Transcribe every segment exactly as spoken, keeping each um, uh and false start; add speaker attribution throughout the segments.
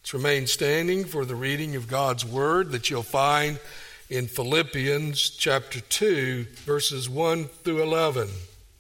Speaker 1: Let's remain standing for the reading of God's word that you'll find in Philippians chapter two, verses one through eleven.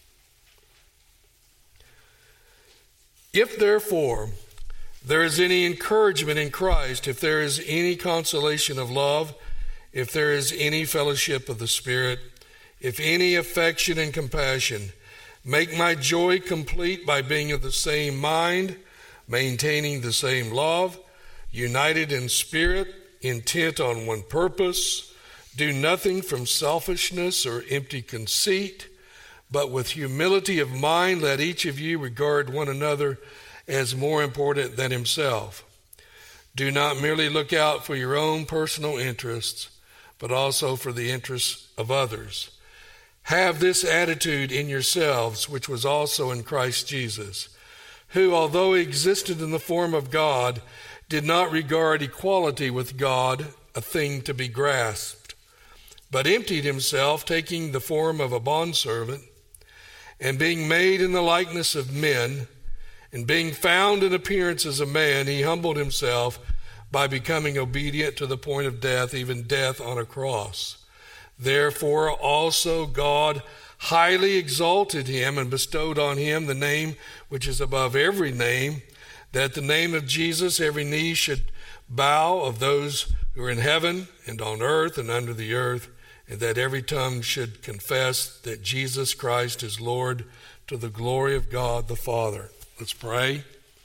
Speaker 1: If therefore there is any encouragement in Christ, if there is any consolation of love, if there is any fellowship of the Spirit, if any affection and compassion, make my joy complete by being of the same mind, maintaining the same love, united in spirit, intent on one purpose. Do nothing from selfishness or empty conceit, but with humility of mind let each of you regard one another as more important than himself. Do not merely look out for your own personal interests, but also for the interests of others. Have this attitude in yourselves, which was also in Christ Jesus, who, although he existed in the form of God, did not regard equality with God a thing to be grasped, but emptied himself, taking the form of a bondservant, and being made in the likeness of men, and being found in appearance as a man, he humbled himself by becoming obedient to the point of death, even death on a cross. Therefore also God highly exalted him and bestowed on him the name which is above every name, that at the name of Jesus every knee should bow, of those who are in heaven and on earth and under the earth, and that every tongue should confess that Jesus Christ is Lord, to the glory of God the Father. Let's pray.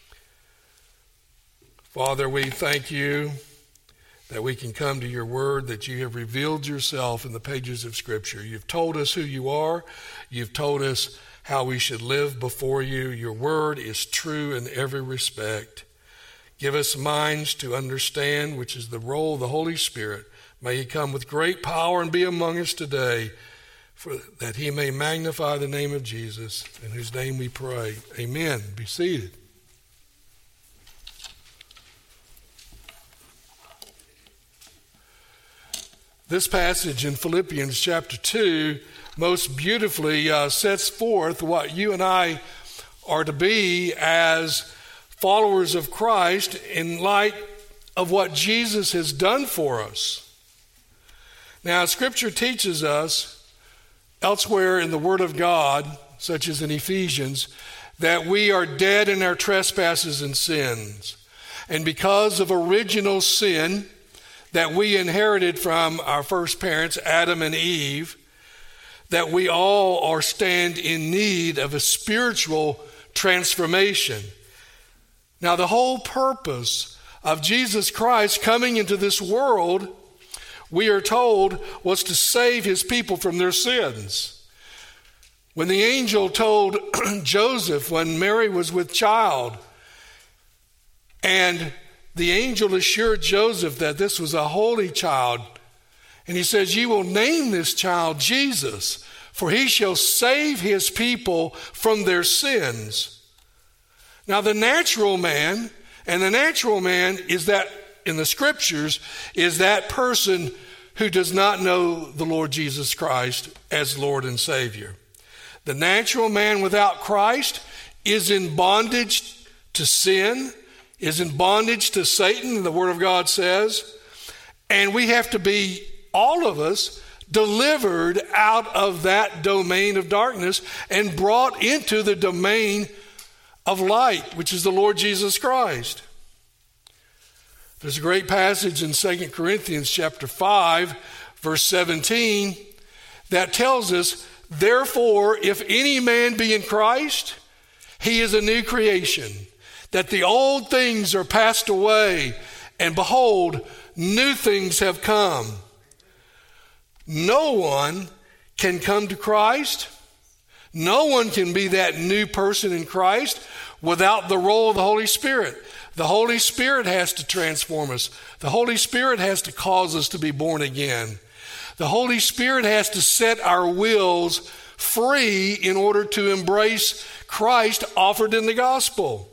Speaker 1: Father, we thank you that we can come to your word, that you have revealed yourself in the pages of Scripture. You've told us who you are. You've told us how we should live before you. Your word is true in every respect. Give us minds to understand, which is the role of the Holy Spirit. May he come with great power and be among us today, for that he may magnify the name of Jesus, in whose name we pray. Amen. Be seated. This passage in Philippians chapter two most beautifully uh, sets forth what you and I are to be as followers of Christ in light of what Jesus has done for us. Now, Scripture teaches us elsewhere in the Word of God, such as in Ephesians, that we are dead in our trespasses and sins. And because of original sin that we inherited from our first parents, Adam and Eve, that we all are stand in need of a spiritual transformation. Now, the whole purpose of Jesus Christ coming into this world, we are told, was to save his people from their sins. When the angel told Joseph when Mary was with child, and the angel assured Joseph that this was a holy child, and he says, "You will name this child Jesus, for he shall save his people from their sins." Now the natural man, and the natural man is that, in the Scriptures, is that person who does not know the Lord Jesus Christ as Lord and Savior. The natural man without Christ is in bondage to sin, is in bondage to Satan, the Word of God says. And we have to be, all of us, delivered out of that domain of darkness and brought into the domain of light, which is the Lord Jesus Christ. There's a great passage in Second Corinthians chapter five, verse seventeen, that tells us, "Therefore, if any man be in Christ, he is a new creation, that the old things are passed away, and behold, new things have come." No one can come to Christ. No one can be that new person in Christ without the role of the Holy Spirit. The Holy Spirit has to transform us. The Holy Spirit has to cause us to be born again. The Holy Spirit has to set our wills free in order to embrace Christ offered in the gospel.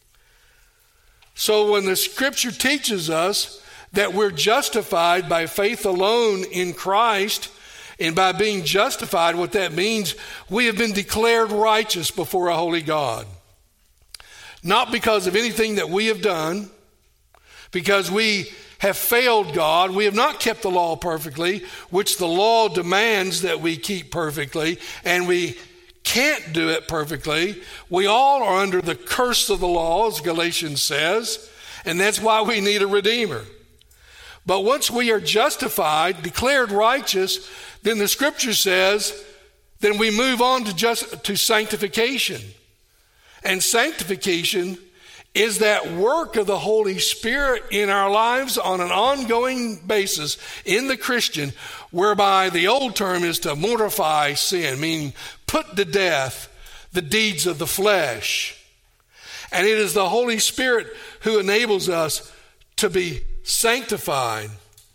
Speaker 1: So when the Scripture teaches us that we're justified by faith alone in Christ, and by being justified, what that means, we have been declared righteous before a holy God. Not because of anything that we have done, because we have failed God. We have not kept the law perfectly, which the law demands that we keep perfectly, and we can't do it perfectly. We all are under the curse of the law, as Galatians says, and that's why we need a Redeemer. But once we are justified, declared righteous, then the Scripture says, then we move on to just to sanctification. And sanctification is that work of the Holy Spirit in our lives on an ongoing basis in the Christian, whereby the old term is to mortify sin, meaning put to death the deeds of the flesh. And it is the Holy Spirit who enables us to be sanctified.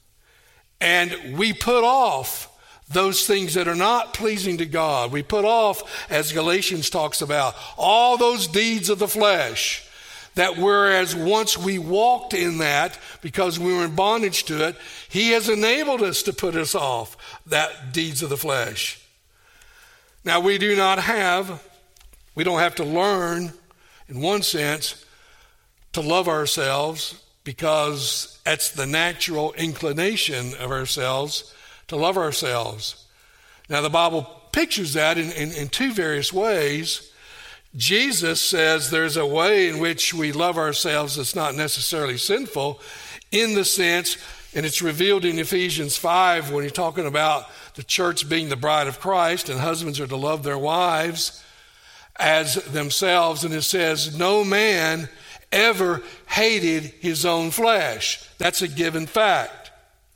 Speaker 1: And we put off those things that are not pleasing to God. We put off, as Galatians talks about, all those deeds of the flesh. That whereas once we walked in that, because we were in bondage to it, he has enabled us to put us off that deeds of the flesh. Now we do not have, we don't have to learn, in one sense, to love ourselves, because that's the natural inclination of ourselves, to love ourselves. Now the Bible pictures that in, in, in two various ways. Jesus says there's a way in which we love ourselves that's not necessarily sinful, in the sense, and it's revealed in Ephesians five when he's talking about the church being the bride of Christ, and husbands are to love their wives as themselves. And it says, no man ever hated his own flesh. That's a given fact.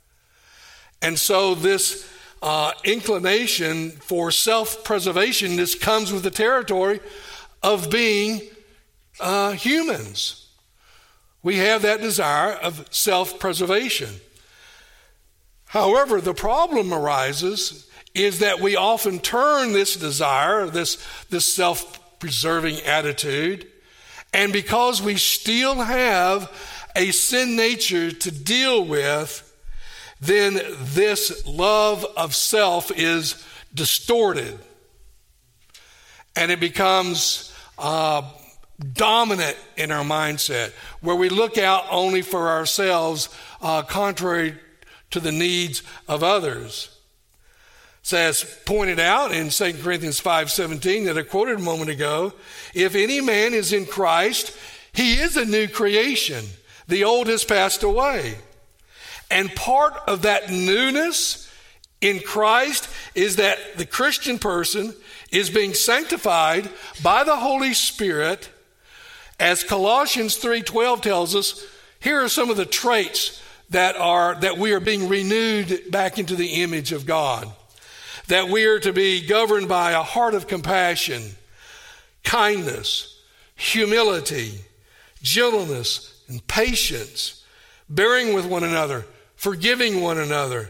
Speaker 1: And so this uh, inclination for self-preservation, this comes with the territory of being uh, humans. We have that desire of self-preservation. However, the problem arises is that we often turn this desire, this, this self-preserving attitude, and because we still have a sin nature to deal with, then this love of self is distorted. And it becomes uh, dominant in our mindset, where we look out only for ourselves, uh, contrary to the needs of others. So as pointed out in Second Corinthians five seventeen that I quoted a moment ago, if any man is in Christ, he is a new creation. The old has passed away. And part of that newness in Christ is that the Christian person is being sanctified by the Holy Spirit. As Colossians three twelve tells us, here are some of the traits that are that we are being renewed back into the image of God. That we are to be governed by a heart of compassion, kindness, humility, gentleness, and patience, bearing with one another, forgiving one another.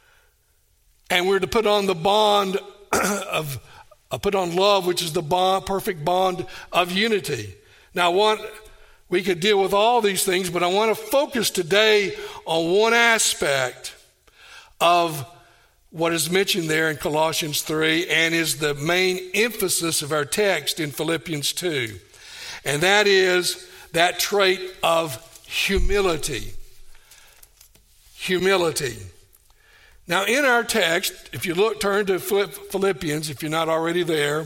Speaker 1: And we're to put on the bond of, uh, put on love, which is the bond, perfect bond of unity. Now, I want, we could deal with all these things, but I want to focus today on one aspect of what is mentioned there in Colossians three, and is the main emphasis of our text in Philippians two. And that is that trait of humility. Humility. Now, in our text, if you look, turn to Philippians, if you're not already there.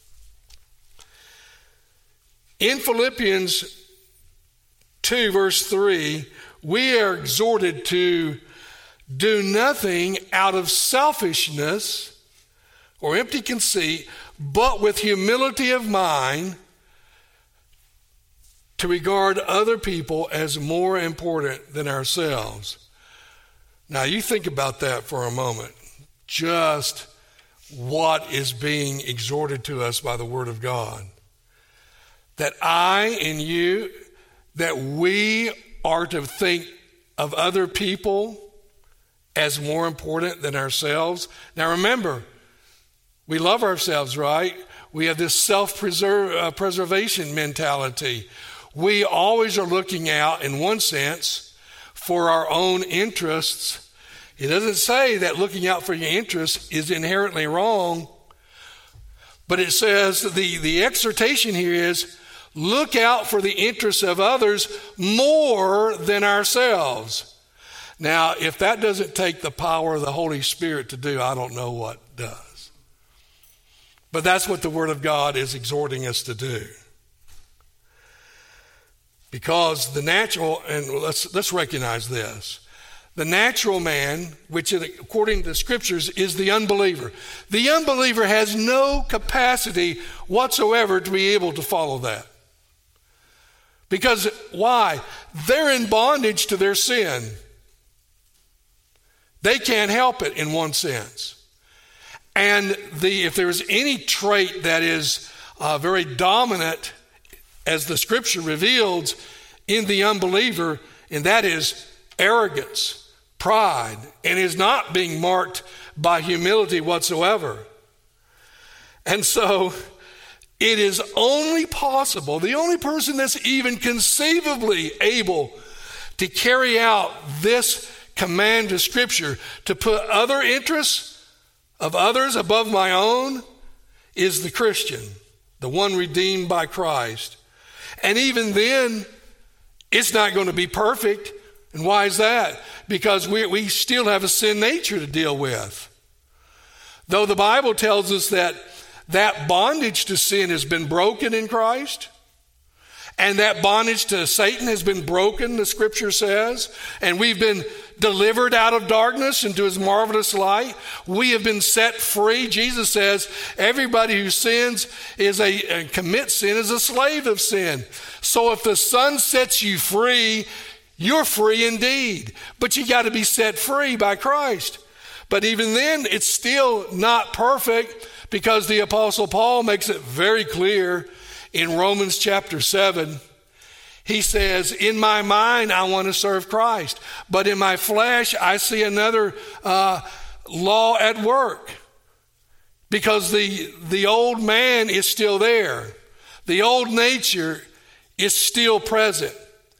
Speaker 1: In Philippians two, verse three, we are exhorted to do nothing out of selfishness or empty conceit, but with humility of mind, to regard other people as more important than ourselves. Now, you think about that for a moment. Just what is being exhorted to us by the Word of God. That I and you, that we are to think of other people as more important than ourselves. Now remember, we love ourselves, right? We have this self-preservation mentality. We always are looking out, in one sense, for our own interests. It doesn't say that looking out for your interests is inherently wrong, but it says the, the exhortation here is, look out for the interests of others more than ourselves. Now, if that doesn't take the power of the Holy Spirit to do, I don't know what does. But that's what the Word of God is exhorting us to do. Because the natural, and let's, let's recognize this, the natural man, which according to the Scriptures is the unbeliever. The unbeliever has no capacity whatsoever to be able to follow that. Because why? They're in bondage to their sin. They can't help it in one sense. And the if there's any trait that is uh, very dominant, as the Scripture reveals, in the unbeliever, and that is arrogance, pride, and is not being marked by humility whatsoever. And so it is only possible, the only person that's even conceivably able to carry out this command to Scripture, to put other interests of others above my own, is the Christian, the one redeemed by Christ. And even then, it's not going to be perfect. And why is that? Because we, we still have a sin nature to deal with. Though the Bible tells us that that bondage to sin has been broken in Christ, and that bondage to Satan has been broken, the Scripture says, and we've been delivered out of darkness into his marvelous light. We have been set free. Jesus says everybody who sins is a, and commits sin is a slave of sin. So if the Son sets you free, you're free indeed. But you got to be set free by Christ. But even then, it's still not perfect, because the Apostle Paul makes it very clear in Romans chapter seven. He says, in my mind, I want to serve Christ, but in my flesh, I see another uh, law at work, because the, the old man is still there. The old nature is still present.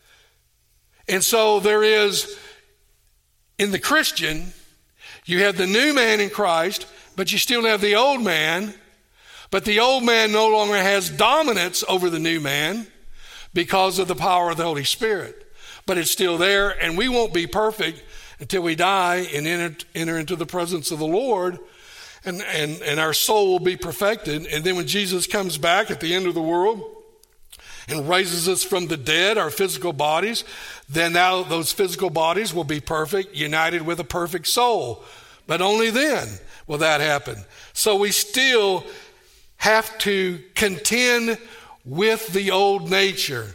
Speaker 1: And so there is, in the Christian, you have the new man in Christ, but you still have the old man. But the old man no longer has dominance over the new man because of the power of the Holy Spirit. But it's still there, and we won't be perfect until we die and enter, enter into the presence of the Lord, and, and, and our soul will be perfected. And then when Jesus comes back at the end of the world and raises us from the dead, our physical bodies, then now those physical bodies will be perfect, united with a perfect soul. But only then will that happen. So we still have to contend with the old nature.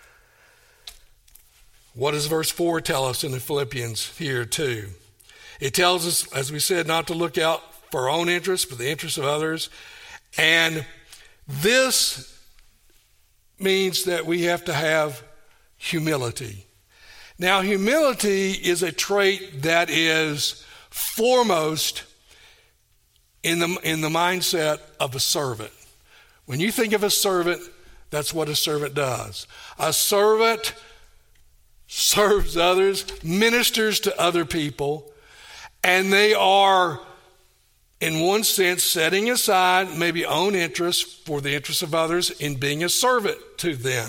Speaker 1: What does verse four tell us in the Philippians here too? It tells us, as we said, not to look out for our own interests, but the interests of others. And this means that we have to have humility. Now, humility is a trait that is foremost in the, in the mindset of a servant. When you think of a servant, that's what a servant does. A servant serves others, ministers to other people, and they are, in one sense, setting aside maybe own interests for the interests of others in being a servant to them.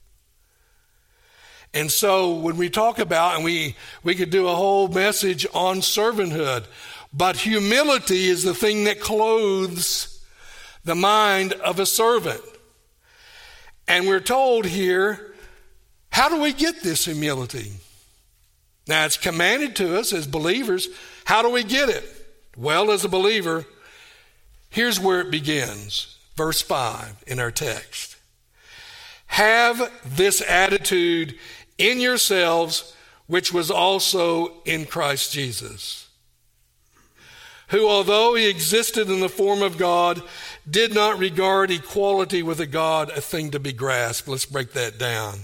Speaker 1: And so when we talk about, and we, we could do a whole message on servanthood, but humility is the thing that clothes the mind of a servant. And we're told here, how do we get this humility? Now, it's commanded to us as believers. How do we get it? Well, as a believer, here's where it begins. Verse five in our text. Have this attitude in yourselves, which was also in Christ Jesus, who, although he existed in the form of God, did not regard equality with a God a thing to be grasped. Let's break that down.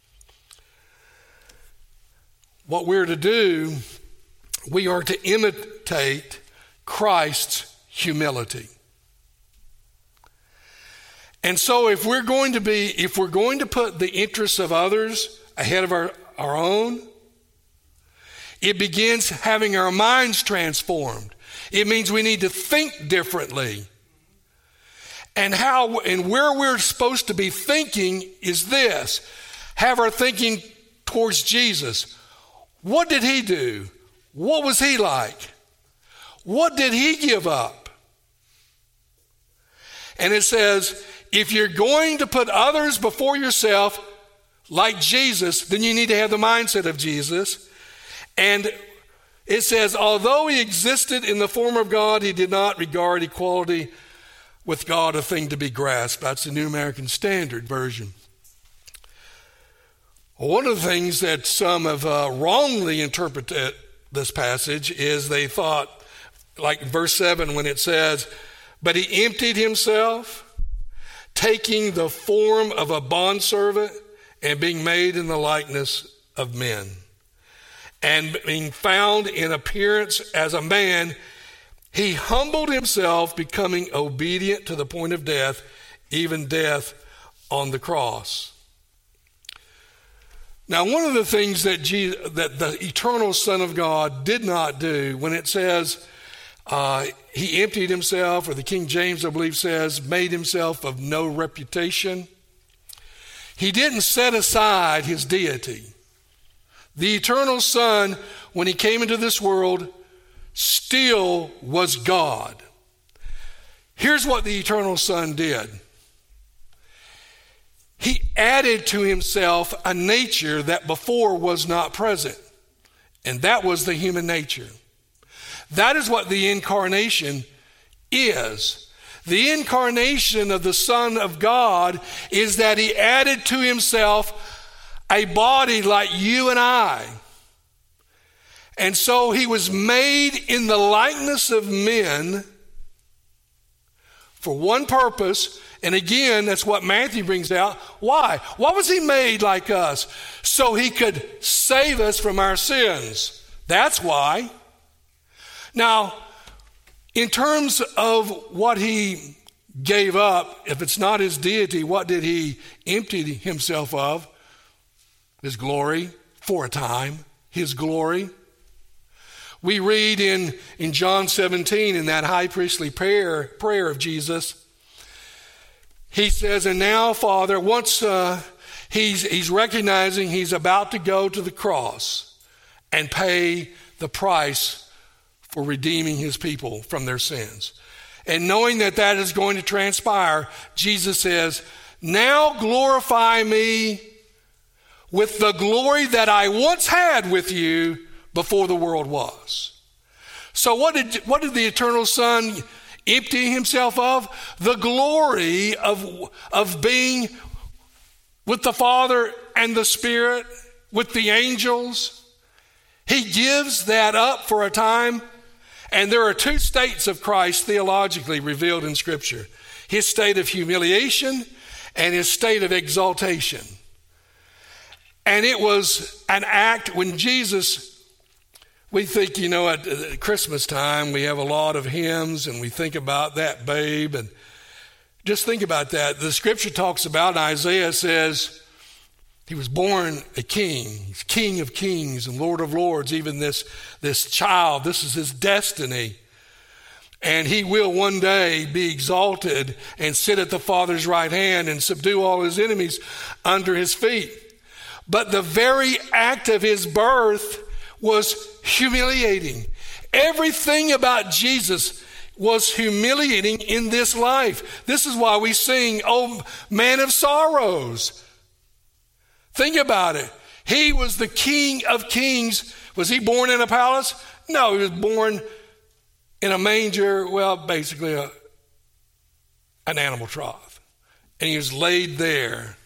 Speaker 1: What we're to do, we are to imitate Christ's humility. And so if we're going to be, if we're going to put the interests of others ahead of our, our own, it begins having our minds transformed. It means we need to think differently. And how and where we're supposed to be thinking is this. Have our thinking towards Jesus. What did he do? What was he like? What did he give up? And it says, if you're going to put others before yourself like Jesus, then you need to have the mindset of Jesus. And it says, although he existed in the form of God, he did not regard equality with God a thing to be grasped. That's the New American Standard Version. One of the things that some have uh, wrongly interpreted this passage is they thought, like verse seven when it says, but he emptied himself, taking the form of a bondservant and being made in the likeness of men. And being found in appearance as a man, he humbled himself, becoming obedient to the point of death, even death on the cross. Now, one of the things that, Jesus, that the eternal Son of God did not do, when it says uh, he emptied himself, or the King James, I believe, says, made himself of no reputation, he didn't set aside his deity. The eternal Son, when he came into this world, still was God. Here's what the eternal Son did. He added to himself a nature that before was not present, and that was the human nature. That is what the incarnation is. The incarnation of the Son of God is that he added to himself a body like you and I. And so he was made in the likeness of men for one purpose. And again, that's what Matthew brings out. Why? Why was he made like us? So he could save us from our sins. That's why. Now, in terms of what he gave up, if it's not his deity, what did he empty himself of? His glory, for a time, his glory. We read in, in John seventeen, in that high priestly prayer, prayer of Jesus, he says, and now, Father, once uh, he's, he's recognizing he's about to go to the cross and pay the price for redeeming his people from their sins. And knowing that that is going to transpire, Jesus says, now glorify me with the glory that I once had with you before the world was. So what did, what did the eternal Son empty himself of? The glory of, of being with the Father and the Spirit, with the angels. He gives that up for a time. And there are two states of Christ theologically revealed in Scripture. His state of humiliation and his state of exaltation. And it was an act when Jesus, we think, you know, at, at Christmas time, we have a lot of hymns and we think about that babe. And just think about that. The Scripture talks about, Isaiah says, he was born a king. He's King of kings and Lord of lords. Even this, this child, this is his destiny. And he will one day be exalted and sit at the Father's right hand and subdue all his enemies under his feet. But the very act of his birth was humiliating. Everything about Jesus was humiliating in this life. This is why we sing, "Oh, Man of Sorrows." Think about it. He was the King of kings. Was he born in a palace? No, he was born in a manger, well, basically a, an animal trough. And he was laid there.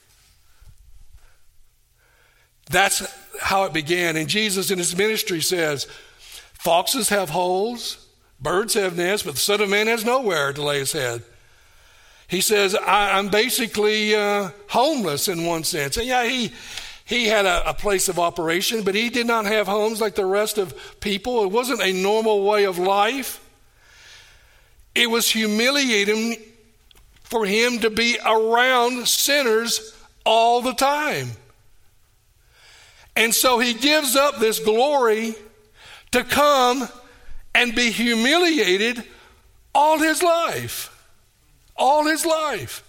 Speaker 1: That's how it began. And Jesus in his ministry says, foxes have holes, birds have nests, but the Son of Man has nowhere to lay his head. He says, I, I'm basically uh, homeless in one sense. And yeah, he he had a, a place of operation, but he did not have homes like the rest of people. It wasn't a normal way of life. It was humiliating for him to be around sinners all the time. And so he gives up this glory to come and be humiliated all his life. all his life.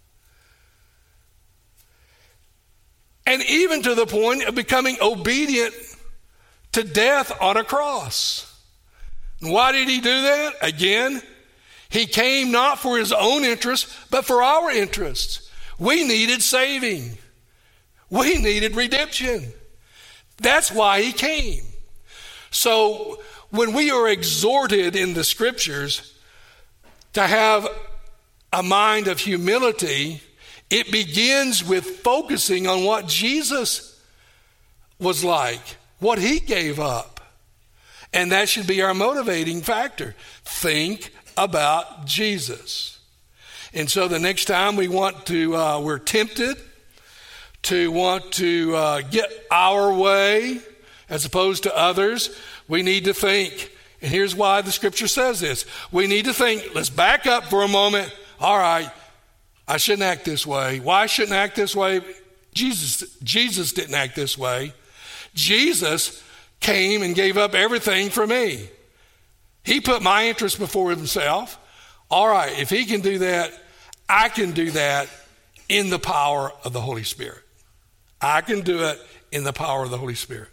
Speaker 1: And even to the point of becoming obedient to death on a cross. And why did he do that? Again, he came not for his own interests, but for our interests. We needed saving. We needed redemption. That's why he came. So when we are exhorted in the scriptures to have a mind of humility, it begins with focusing on what Jesus was like, what he gave up. And that should be our motivating factor. Think about Jesus. And so the next time we want to, uh, we're tempted to want to uh, get our way as opposed to others, we need to think. And here's why the scripture says this. We need to think, let's back up for a moment. All right, I shouldn't act this way. Why shouldn't I act this way? Jesus, Jesus didn't act this way. Jesus came and gave up everything for me. He put my interest before himself. All right, if he can do that, I can do that in the power of the Holy Spirit. I can do it in the power of the Holy Spirit.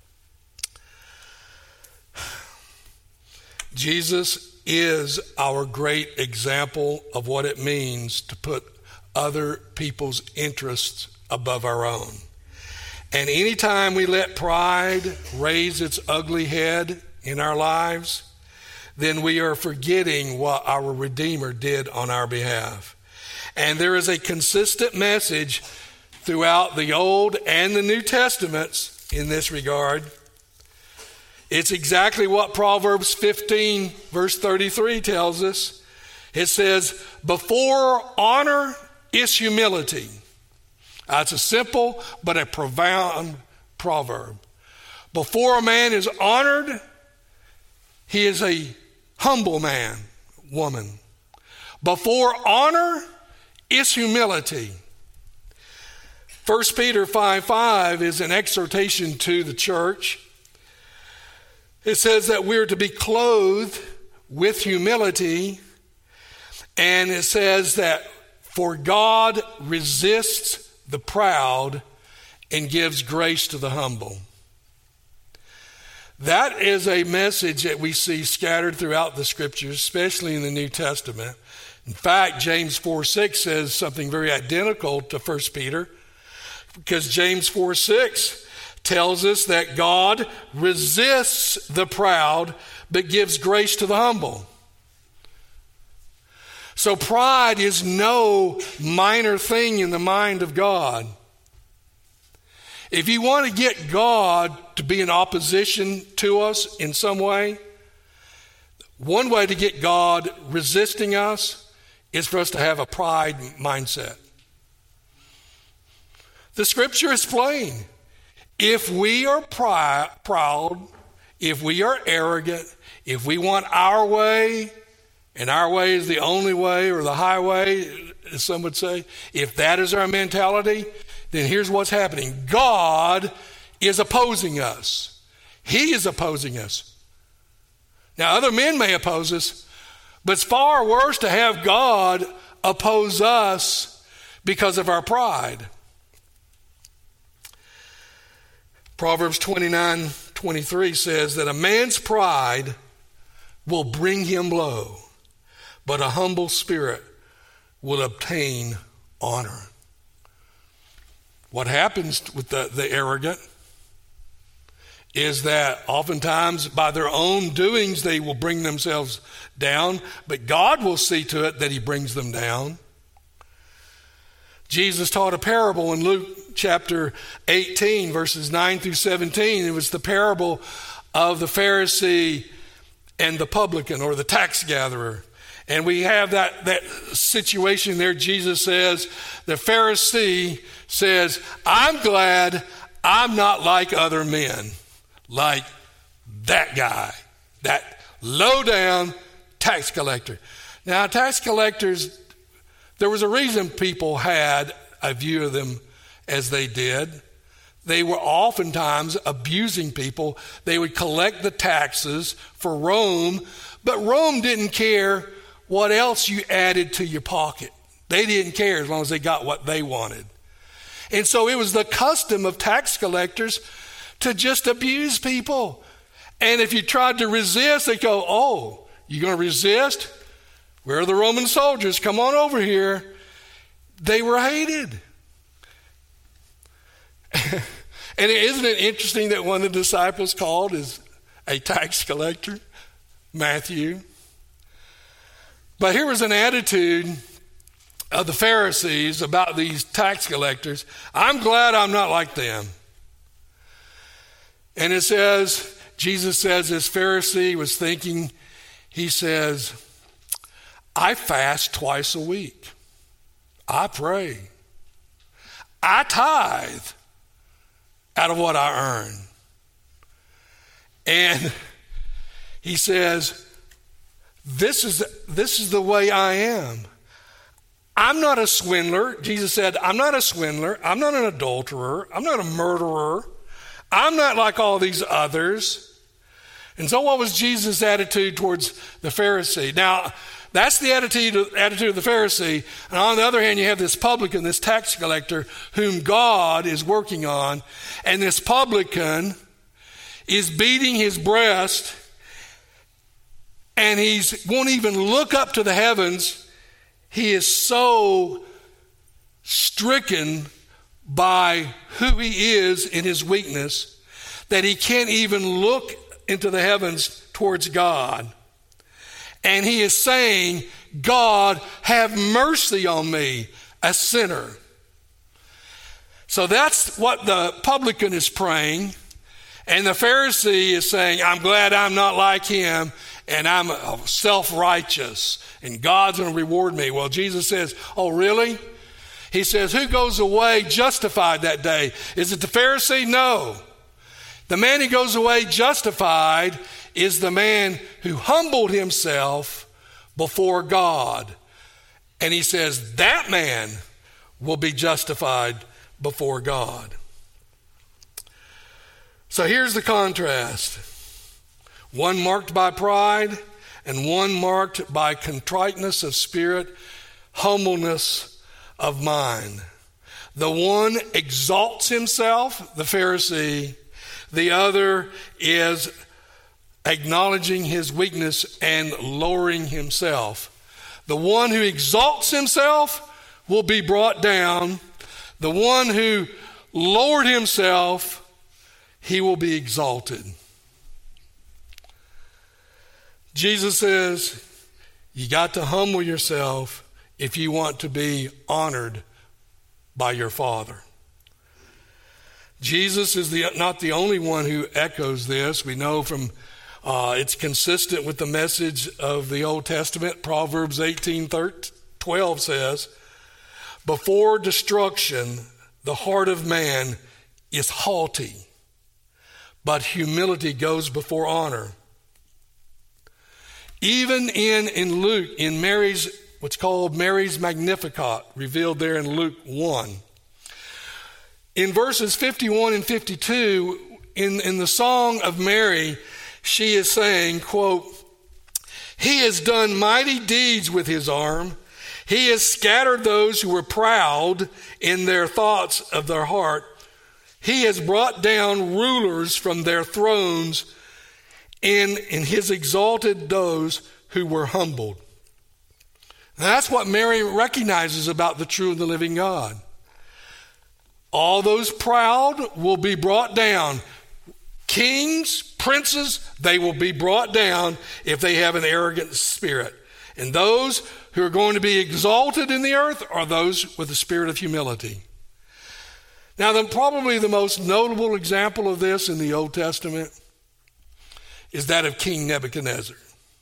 Speaker 1: Jesus is our great example of what it means to put other people's interests above our own. And anytime we let pride raise its ugly head in our lives, then we are forgetting what our Redeemer did on our behalf. And there is a consistent message throughout the Old and the New Testaments in this regard. It's exactly what Proverbs fifteen, verse thirty-three tells us. It says, before honor is humility. That's a simple but a profound proverb. Before a man is honored, he is a humble man, woman. Before honor is humility. First Peter five five is an exhortation to the church. It says that we're to be clothed with humility, and it says that for God resists the proud and gives grace to the humble. That is a message that we see scattered throughout the scriptures, especially in the New Testament. In fact, James four six says something very identical to First Peter, because James four six tells us that God resists the proud but gives grace to the humble. So pride is no minor thing in the mind of God. If you want to get God to be in opposition to us in some way, one way to get God resisting us is for us to have a pride mindset. The scripture is plain. If we are pri- proud, if we are arrogant, if we want our way, and our way is the only way or the highway, as some would say, if that is our mentality, then here's what's happening. God is opposing us. He is opposing us. Now, other men may oppose us, but it's far worse to have God oppose us because of our pride. Proverbs twenty-nine twenty-three says that a man's pride will bring him low, but a humble spirit will obtain honor. What happens with the, the arrogant is that oftentimes by their own doings they will bring themselves down, but God will see to it that he brings them down. Jesus taught a parable in Luke chapter eighteen, verses nine through seventeen. It was the parable of the Pharisee and the publican, or the tax gatherer. And we have that, that situation there. Jesus says, the Pharisee says, I'm glad I'm not like other men, like that guy, that low-down tax collector. Now, tax collectors, there was a reason people had a view of them as they did. They were oftentimes abusing people. They would collect the taxes for Rome, but Rome didn't care what else you added to your pocket. They didn't care as long as they got what they wanted. And so it was the custom of tax collectors to just abuse people. And if you tried to resist, they go, oh, you're going to resist? Where are the Roman soldiers? Come on over here. They were hated. And isn't it interesting that one of the disciples called is a tax collector? Matthew. But here was an attitude of the Pharisees about these tax collectors. I'm glad I'm not like them. And it says, Jesus says this Pharisee was thinking, he says, I fast twice a week. I pray. I tithe out of what I earn. And he says, this is, this is the way I am. I'm not a swindler. Jesus said, I'm not a swindler. I'm not an adulterer. I'm not a murderer. I'm not like all these others. And so what was Jesus' attitude towards the Pharisee? Now, that's the attitude, attitude of the Pharisee. And on the other hand, you have this publican, this tax collector, whom God is working on. And this publican is beating his breast, and he won't even look up to the heavens. He is so stricken by who he is in his weakness that he can't even look into the heavens towards God. And he is saying, God, have mercy on me, a sinner. So that's what the publican is praying. And the Pharisee is saying, I'm glad I'm not like him, and I'm self-righteous, and God's going to reward me. Well, Jesus says, oh, really? He says, who goes away justified that day? Is it the Pharisee? No. The man who goes away justified is the man who humbled himself before God. And he says, that man will be justified before God. So here's the contrast. One marked by pride and one marked by contriteness of spirit, humbleness of mind. The one exalts himself, the Pharisee. The other is acknowledging his weakness and lowering himself. The one who exalts himself will be brought down. The one who lowered himself, he will be exalted. Jesus says, you got to humble yourself if you want to be honored by your Father. Jesus is the, not the only one who echoes this. We know from, uh, it's consistent with the message of the Old Testament. Proverbs eighteen twelve says, before destruction, the heart of man is haughty, but humility goes before honor. Even in, in Luke, in Mary's, what's called Mary's Magnificat, revealed there in Luke one. In verses fifty-one and fifty-two, in, in the Song of Mary, she is saying, quote, he has done mighty deeds with his arm. He has scattered those who were proud in their thoughts of their heart. He has brought down rulers from their thrones, and in his exalted those who were humbled. Now, that's what Mary recognizes about the true and the living God. All those proud will be brought down. Kings, princes, they will be brought down if they have an arrogant spirit. And those who are going to be exalted in the earth are those with a spirit of humility. Now, the, probably the most notable example of this in the Old Testament is that of King Nebuchadnezzar,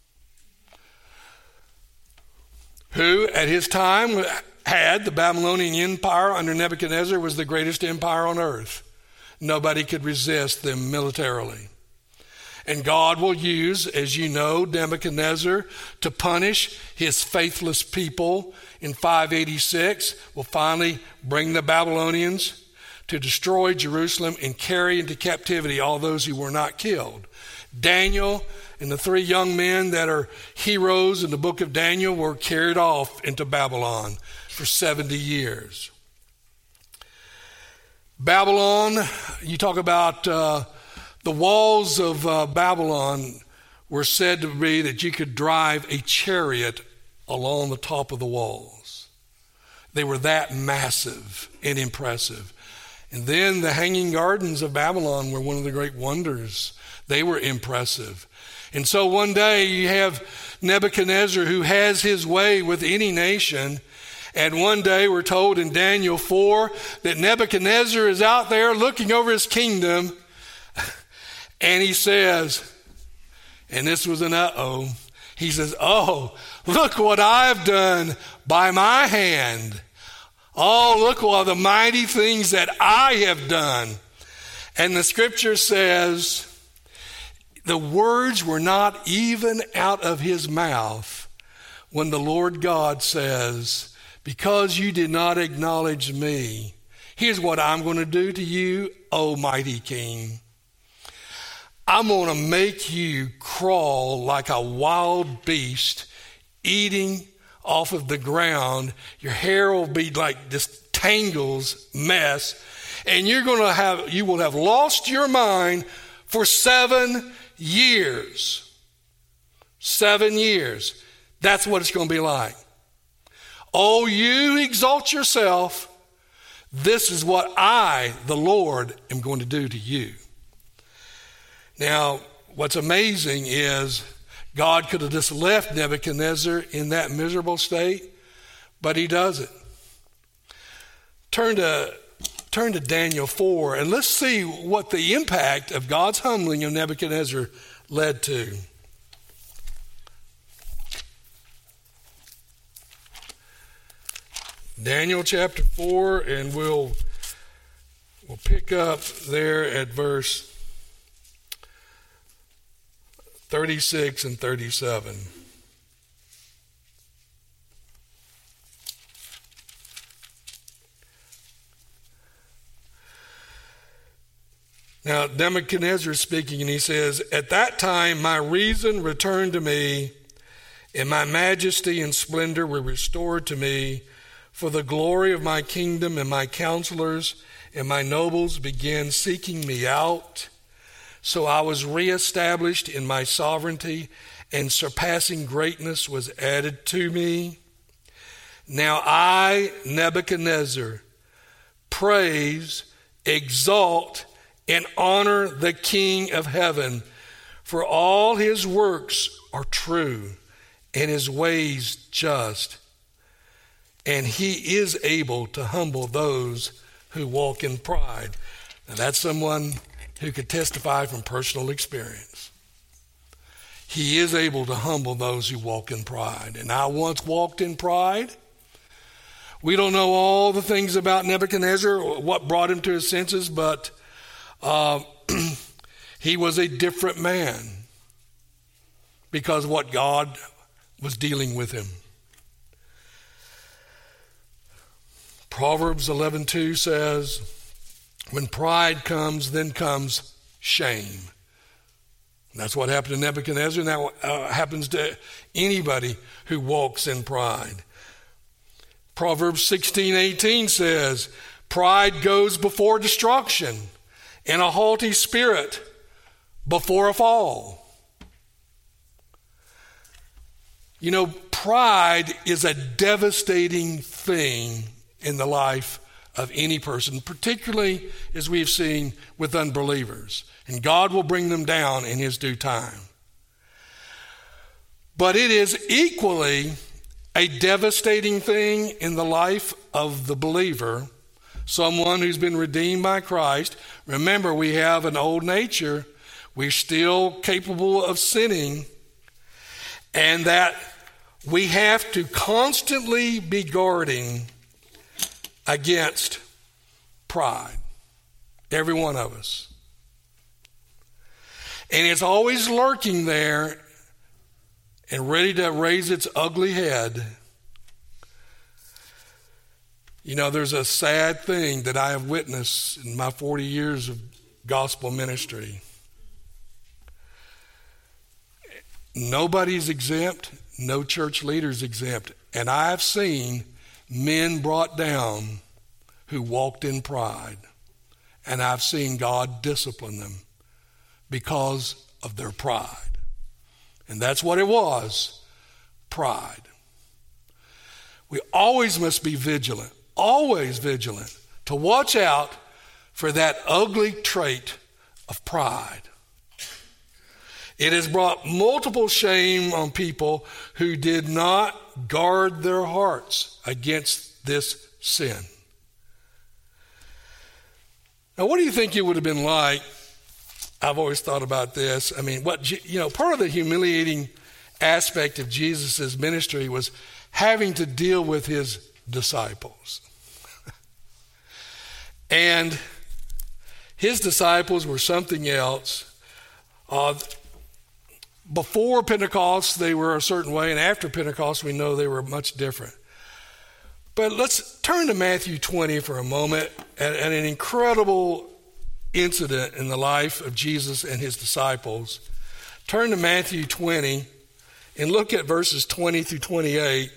Speaker 1: who at his time had the Babylonian Empire under Nebuchadnezzar was the greatest empire on earth. Nobody could resist them militarily. And God will use, as you know, Nebuchadnezzar to punish his faithless people in five eighty-six. Will finally bring the Babylonians to destroy Jerusalem and carry into captivity all those who were not killed. Daniel and the three young men that are heroes in the book of Daniel were carried off into Babylon for seventy years. Babylon, you talk about uh, the walls of uh, Babylon were said to be that you could drive a chariot along the top of the walls. They were that massive and impressive. And then the Hanging Gardens of Babylon were one of the great wonders. They were impressive. And so one day you have Nebuchadnezzar who has his way with any nation. And one day we're told in Daniel four that Nebuchadnezzar is out there looking over his kingdom. And he says, and this was an uh-oh, he says, oh, look what I've done by my hand. Oh, look what the mighty things that I have done. And the scripture says, the words were not even out of his mouth when the Lord God says, because you did not acknowledge me, here's what I'm going to do to you, O mighty king. I'm going to make you crawl like a wild beast, eating off of the ground. Your hair will be like this tangles mess, and you're going to have, you will have lost your mind for seven years. Seven years. That's what it's going to be like. Oh, you exalt yourself. This is what I, the Lord, am going to do to you. Now, what's amazing is God could have just left Nebuchadnezzar in that miserable state, but he doesn't. Turn to, turn to Daniel four, and let's see what the impact of God's humbling of Nebuchadnezzar led to. Daniel chapter four, and we'll, we'll pick up there at verse thirty-six and thirty-seven. Now, Nebuchadnezzar is speaking, and he says, at that time my reason returned to me, and my majesty and splendor were restored to me, for the glory of my kingdom, and my counselors and my nobles began seeking me out. So I was reestablished in my sovereignty, and surpassing greatness was added to me. Now I, Nebuchadnezzar, praise, exalt, and honor the King of heaven, for all his works are true, and his ways just. And he is able to humble those who walk in pride. Now that's someone who could testify from personal experience. He is able to humble those who walk in pride. And I once walked in pride. We don't know all the things about Nebuchadnezzar, what brought him to his senses, but uh, he was a different man because of what God was dealing with him. Proverbs eleven two says, when pride comes, then comes shame. And that's what happened to Nebuchadnezzar, and that uh, happens to anybody who walks in pride. Proverbs sixteen eighteen says, pride goes before destruction, and a haughty spirit before a fall. You know, pride is a devastating thing in the life of any person, particularly as we've seen with unbelievers. And God will bring them down in his due time. But it is equally a devastating thing in the life of the believer, someone who's been redeemed by Christ. Remember, we have an old nature. We're still capable of sinning, and that we have to constantly be guarding against pride. Every one of us. And it's always lurking there and ready to raise its ugly head. You know, there's a sad thing that I have witnessed in my forty years of gospel ministry. nobody's exempt, no church leader's exempt. And I've seen men brought down who walked in pride. And I've seen God discipline them because of their pride. And that's what it was, pride. We always must be vigilant, always vigilant, to watch out for that ugly trait of pride. It has brought multiple shame on people who did not guard their hearts against this sin. Now, what do you think it would have been like? I've always thought about this. I mean, what you know, part of the humiliating aspect of Jesus' ministry was having to deal with his disciples. And his disciples were something else. Uh, before Pentecost, they were a certain way, and after Pentecost, we know they were much different. But let's turn to Matthew twenty for a moment, and, and an incredible incident in the life of Jesus and his disciples. Turn to Matthew twenty and look at verses twenty through twenty-eight.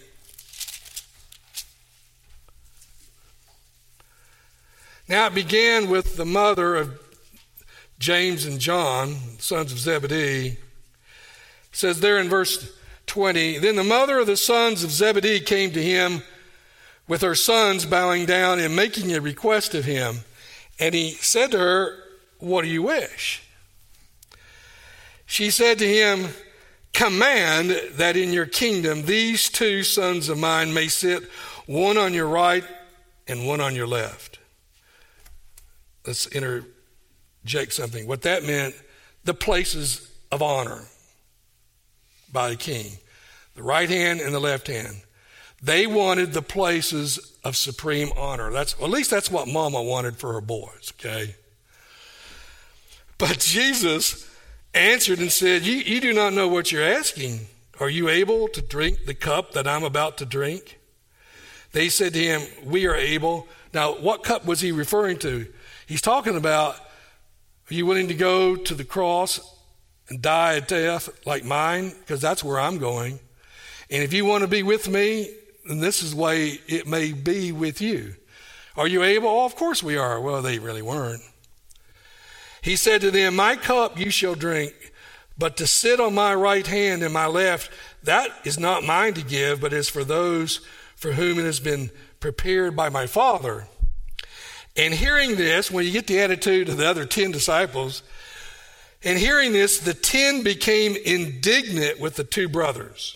Speaker 1: Now it began with the mother of James and John, sons of Zebedee. It says there in verse twenty, then the mother of the sons of Zebedee came to him with her sons, bowing down and making a request of him. And he said to her, what do you wish? She said to him, command that in your kingdom these two sons of mine may sit, one on your right and one on your left. Let's interject something. What that meant, the places of honor by the king, the right hand and the left hand. They wanted the places of supreme honor. That's, well, at least that's what Mama wanted for her boys, okay? But Jesus answered and said, you, you do not know what you're asking. Are you able to drink the cup that I'm about to drink? They said to him, we are able. Now, what cup was he referring to? He's talking about, are you willing to go to the cross and die a death like mine? Because that's where I'm going. And if you want to be with me, then this is the way it may be with you. Are you able? Oh, of course we are. Well, they really weren't. He said to them, my cup you shall drink, but to sit on my right hand and my left, that is not mine to give, but is for those for whom it has been prepared by my Father. And hearing this, when you get the attitude of the other ten disciples, and hearing this, the ten became indignant with the two brothers.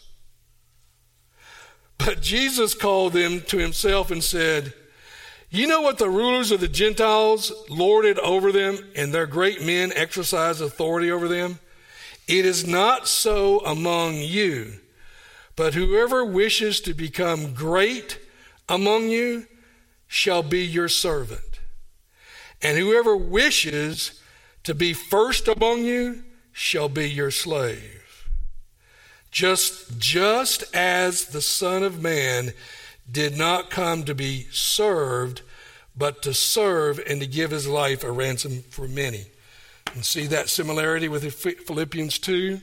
Speaker 1: But Jesus called them to himself and said, you know what the rulers of the Gentiles lorded over them, and their great men exercise authority over them? It is not so among you, but whoever wishes to become great among you shall be your servant. And whoever wishes to be first among you shall be your slave. Just, just as the Son of Man did not come to be served, but to serve and to give his life a ransom for many. And see that similarity with Philippians two?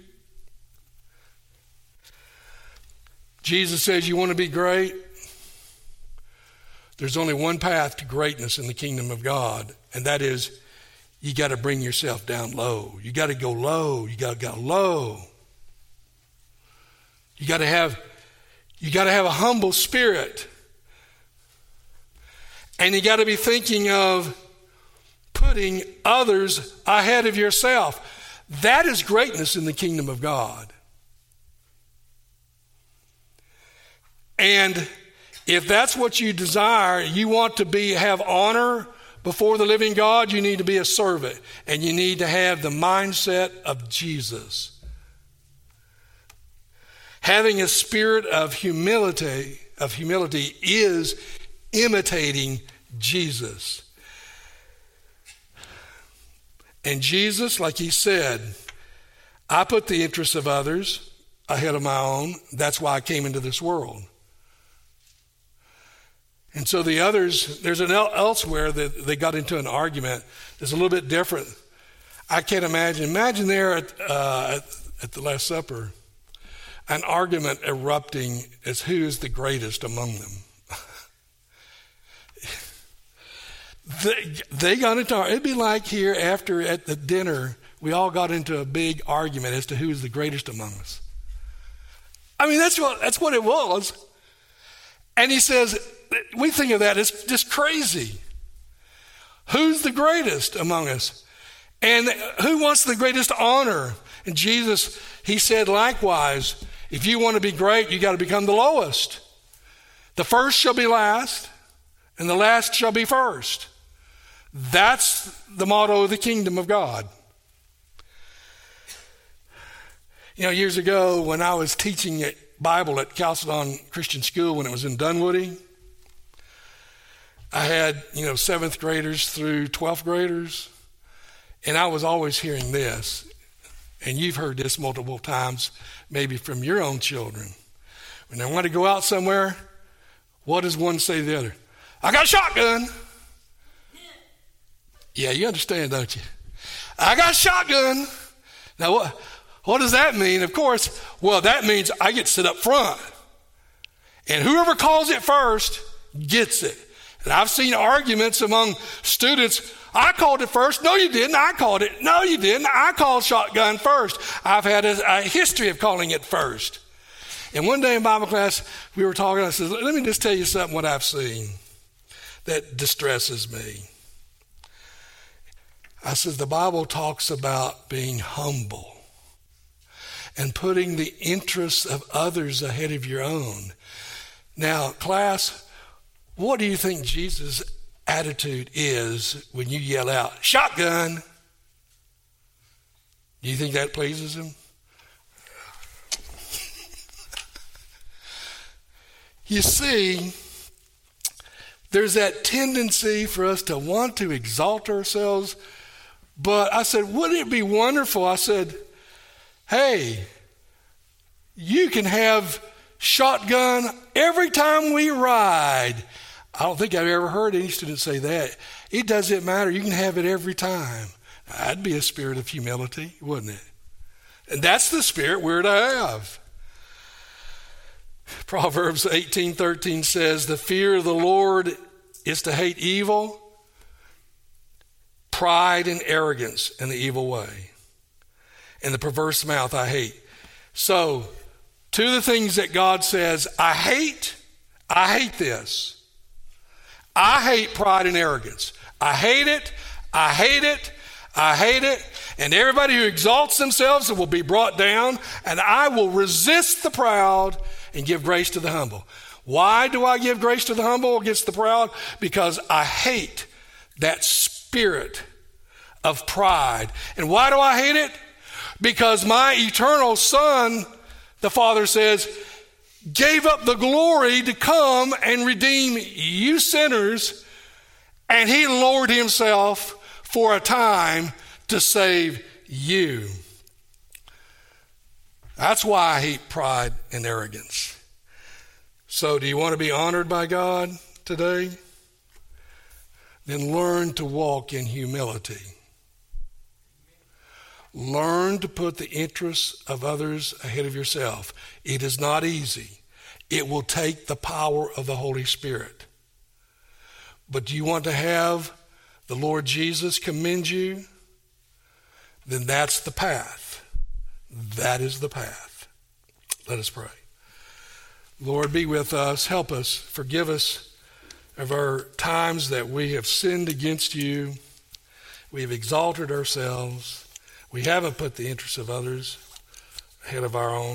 Speaker 1: Jesus says, you want to be great? There's only one path to greatness in the kingdom of God, and that is you got to bring yourself down low. You got to go low. You got to go low. You got to have you got to have a humble spirit. And you got to be thinking of putting others ahead of yourself. That is greatness in the kingdom of God. And if that's what you desire, you want to be have honor before the living God, you need to be a servant. And you need to have the mindset of Jesus. Having a spirit of humility, of humility is imitating Jesus. And Jesus, like he said, I put the interests of others ahead of my own. That's why I came into this world. And so the others, there's an el- elsewhere that they got into an argument that's a little bit different. I can't imagine. Imagine there at, uh, at, at the Last Supper. an argument erupting as who is the greatest among them. they, they got into, it'd be like here after at the dinner, we all got into a big argument as to who is the greatest among us. I mean, that's what, that's what it was. And he says, we think of that as just crazy. Who's the greatest among us? And who wants the greatest honor? And Jesus, he said likewise, if you want to be great, you got to become the lowest. The first shall be last, and the last shall be first. That's the motto of the kingdom of God. You know, years ago when I was teaching Bible at Chalcedon Christian School when it was in Dunwoody, I had, you know, seventh graders through twelfth graders, and I was always hearing this, and you've heard this multiple times, maybe from your own children. When they want to go out somewhere, what does one say to the other? I got a shotgun. Yeah, you understand, don't you? I got a shotgun. Now, what, what does that mean? Of course, well, that means I get to sit up front. And whoever calls it first gets it. And I've seen arguments among students. I called it first. No, you didn't. I called it. No, you didn't. I called shotgun first. I've had a, a history of calling it first. And one day in Bible class, we were talking. I said, let me just tell you something what I've seen that distresses me. I said, the Bible talks about being humble and putting the interests of others ahead of your own. Now, class, what do you think Jesus' attitude is when you yell out, shotgun? Do you think that pleases him? You see, there's that tendency for us to want to exalt ourselves. But I said, wouldn't it be wonderful? I said, hey, you can have shotgun every time we ride. I don't think I've ever heard any student say that. It doesn't matter. You can have it every time. That'd be a spirit of humility, wouldn't it? And that's the spirit we're to have. Proverbs eighteen thirteen says, the fear of the Lord is to hate evil, pride and arrogance and the evil way, and the perverse mouth I hate. So, two of the things that God says, I hate, I hate this. I hate pride and arrogance. I hate it, I hate it, I hate it. And everybody who exalts themselves will be brought down, and I will resist the proud and give grace to the humble. Why do I give grace to the humble against the proud? Because I hate that spirit of pride. And why do I hate it? Because my eternal Son, the Father says, gave up the glory to come and redeem you sinners, and he lowered himself for a time to save you. That's why I hate pride and arrogance. So do you want to be honored by God today? Then learn to walk in humility. Learn to put the interests of others ahead of yourself. It is not easy. It will take the power of the Holy Spirit. But do you want to have the Lord Jesus commend you? Then that's the path. That is the path. Let us pray. Lord, be with us. Help us. Forgive us of our times that we have sinned against you. We have exalted ourselves. We haven't put the interests of others ahead of our own.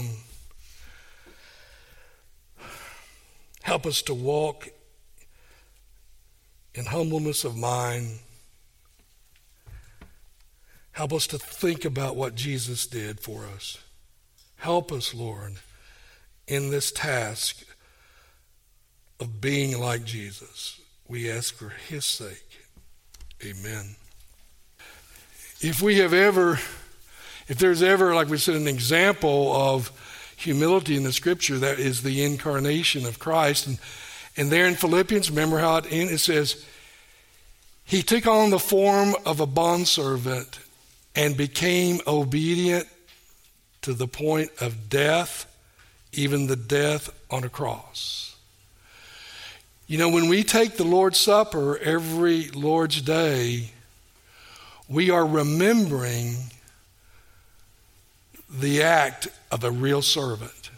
Speaker 1: Help us to walk in humbleness of mind. Help us to think about what Jesus did for us. Help us, Lord, in this task of being like Jesus. We ask for his sake. Amen. If we have ever, if there's ever, like we said, an example of humility in the scripture, that is the incarnation of Christ. And, and there in Philippians, remember how it ends? It says, he took on the form of a bondservant and became obedient to the point of death, even the death on a cross. You know, when we take the Lord's Supper every Lord's Day, we are remembering the act of a real servant.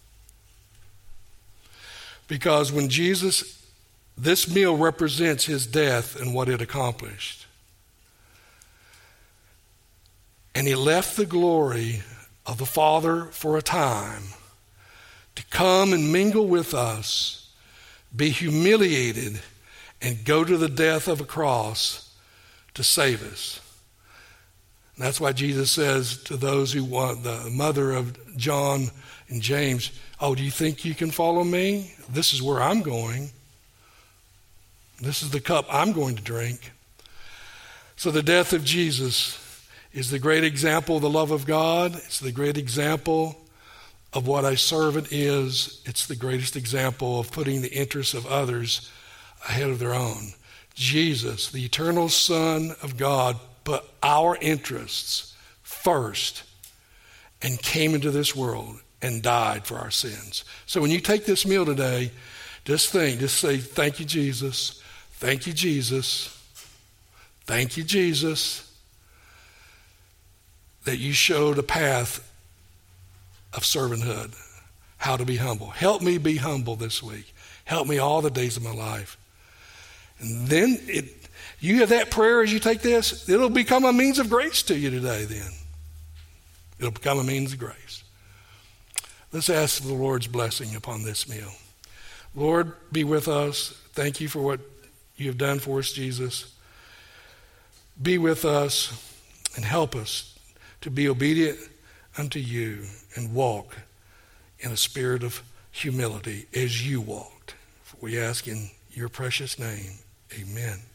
Speaker 1: Because when Jesus, this meal represents his death and what it accomplished. And he left the glory of the Father for a time to come and mingle with us, be humiliated, and go to the death of a cross to save us. And that's why Jesus says to those who want, the mother of John and James, oh, do you think you can follow me? This is where I'm going. This is the cup I'm going to drink. So the death of Jesus is the great example of the love of God. It's the great example of what a servant is. It's the greatest example of putting the interests of others ahead of their own. Jesus, the eternal Son of God, put our interests first and came into this world and died for our sins. So when you take this meal today, just think, just say, thank you, Jesus. Thank you, Jesus. Thank you, Jesus, that you showed a path of servanthood, how to be humble. Help me be humble this week. Help me all the days of my life. And then it, you have that prayer as you take this, it'll become a means of grace to you today then. It'll become a means of grace. Let's ask the Lord's blessing upon this meal. Lord, be with us. Thank you for what you have done for us, Jesus. Be with us and help us to be obedient unto you and walk in a spirit of humility as you walked. For we ask in your precious name, amen.